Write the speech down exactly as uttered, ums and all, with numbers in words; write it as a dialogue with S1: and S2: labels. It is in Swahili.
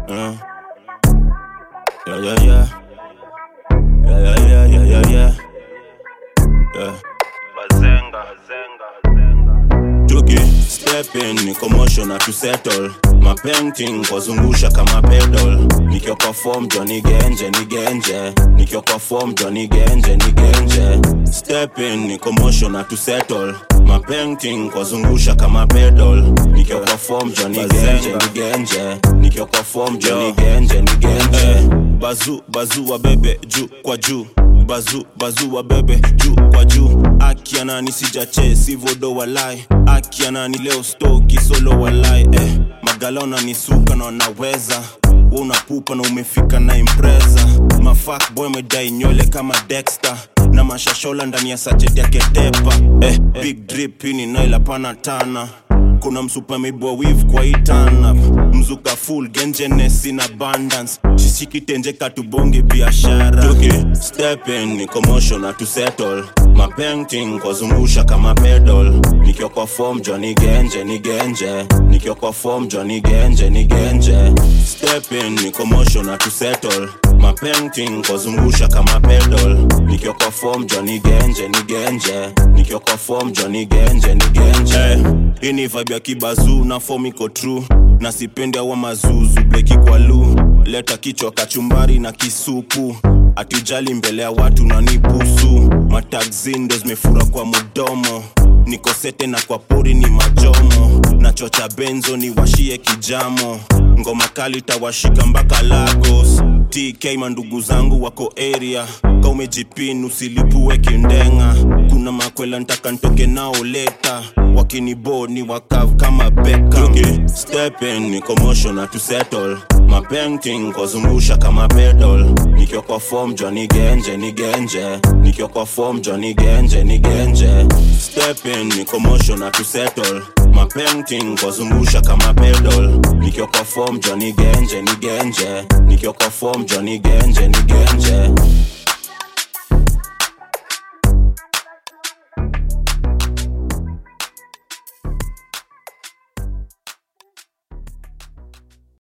S1: Uh. Yeah, yeah, yeah. Yeah, yeah, yeah, yeah, yeah, yeah. Yeah. Bazenga, Bazenga, Bazenga. Tuki, step in, ni commotion na to settle. Ma painting, kuzungusha kama pedal. Nikio kwa form, Johnny Genje, ni Genje. Nikio kwa form, Johnny Genje, ni Genje. Step in, ni commotion na to settle. Ma painting, kuzungusha kama pedal. Nikio kwa form, Johnny Genje, ni Genje. Nikio kwa form, Johnny Genje, ni Genje. Bazu, bazu wa bebe, juu kwa juu. Bazu, bazu wa bebe, juu kwa juu. Aki anani sijache, sivodo walai. Aki anani leo stoki, solo walai. Eh, magalona ni suka na wanaweza. Unapupa na umefika na impreza. Mafak boy medai nyole kama Dexter. Na mashashola ndani ya sachet ya ketepa. Eh, big drip ini naila panatana. Kuna msupa mibwa weave kwa itana. Mzuka full gengenes in abundance. Shishiki tenje katubonge biashara. Tuki step in ni commotion na to settle. Ma painting kuzungusha kama pedal. Nikio kwa form Johnny Genje ni Genje. Nikio kwa form Johnny Genje ni Genje. Step in ni commotion na to settle. Ma painting kuzungusha kama pedal. Nikio kwa form Johnny Genje ni Genje. Nikio kwa form Johnny Genje ni Genje. Ini vibe ya kibazu na form iko true. Na sipende wa mazuzu bleki kwa lu. Leta kichwa kachumbari na kisupu. Atujali mbele ya watu na nipusu. Matagzi ndo zimefura kwa mudomo. Niko sete na kwa pori ni majomo. Na chocha benzo ni washie kijamo. Ngoma kali tawashika mbaka Lagos. T K mandugu zangu wako area. Ka umejipin usilipuwe kindenga. Kuna makwela ntaka ntoke nao leta. Wakini bo ni wakav kama Beckham. Step in ni commotion na to settle. Ma painting kuzungusha kama pedal. Nikio kwa form Johnny Genje ni Genje. Nikio kwa form Johnny Genje ni Genje. Step in ni commotion na to settle. Ma painting kuzungusha kama pedal. Nikio kwa form Johnny Genje ni Genje. Nikio kwa form Johnny Genje ni Genje.